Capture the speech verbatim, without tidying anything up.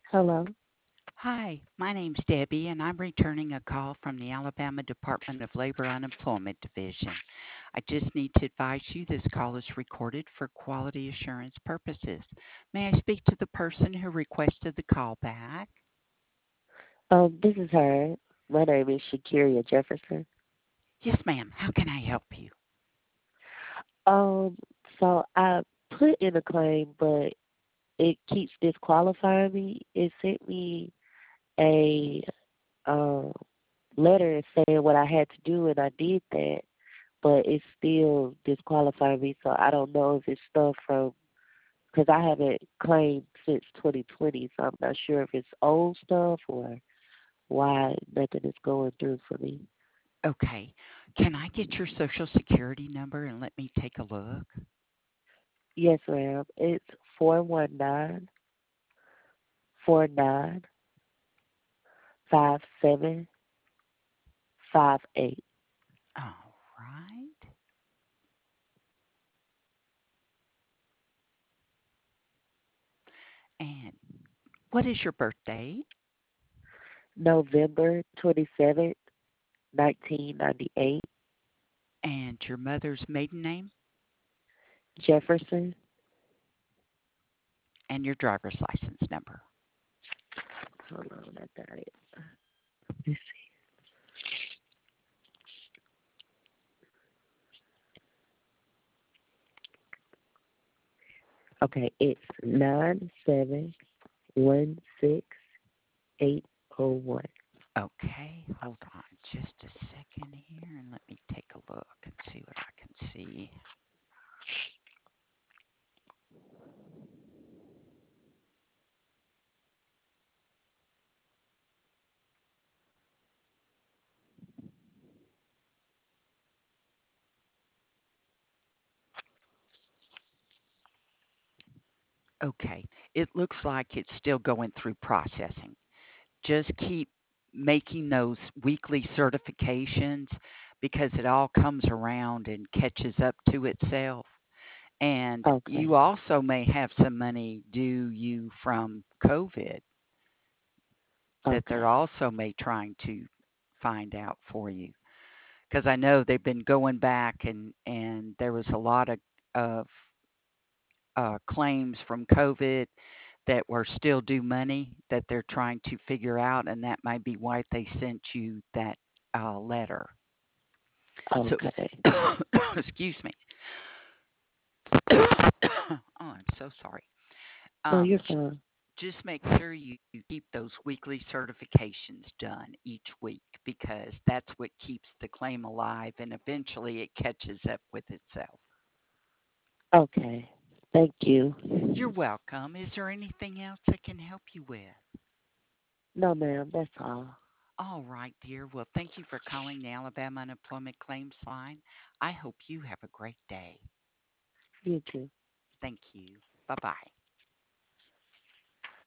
Hello. Hi, my name's Debbie, and I'm returning a call from the Alabama Department of Labor Unemployment Division. I just need to advise you this call is recorded for quality assurance purposes. May I speak to the person who requested the call back? Um, this is her. My name is Shakiria Jefferson. Yes, ma'am. How can I help you? Um, so I put in a claim, but it keeps disqualifying me. It sent me a um letter saying what I had to do, and I did that, but it's still disqualifying me. So I don't know if it's stuff from because I haven't claimed since twenty twenty, so I'm not sure if it's old stuff or why nothing is going through for me. Okay. Can I get your social security number and let me take a look? Yes, ma'am. It's four one nine four nine five seven five eight. All right. And what is your birthday November twenty seventh, nineteen ninety eight. and your mother's maiden name Jefferson. and your driver's license number? Hold on, I got it. Let's see. Okay, it's nine seven one six eight oh one. Okay, hold on just a second here and let me take a look and see what I can see. Okay, it looks like it's still going through processing. Just keep making those weekly certifications because it all comes around and catches up to itself. And you Okay, also may have some money due you from COVID that they're okay, also may trying to find out for you. Because I know they've been going back and and there was a lot of of uh, claims from COVID that were still due money that they're trying to figure out, and that might be why they sent you that uh, letter. So, okay. excuse me. Oh, I'm so sorry. No, Um, you're fine. just make sure you keep those weekly certifications done each week because that's what keeps the claim alive and eventually it catches up with itself. Okay, thank you. You're welcome. Is there anything else I can help you with? No, ma'am, that's all. All right, dear. Well, thank you for calling the Alabama Unemployment Claims Line. I hope you have a great day. You too. Thank you. Bye bye.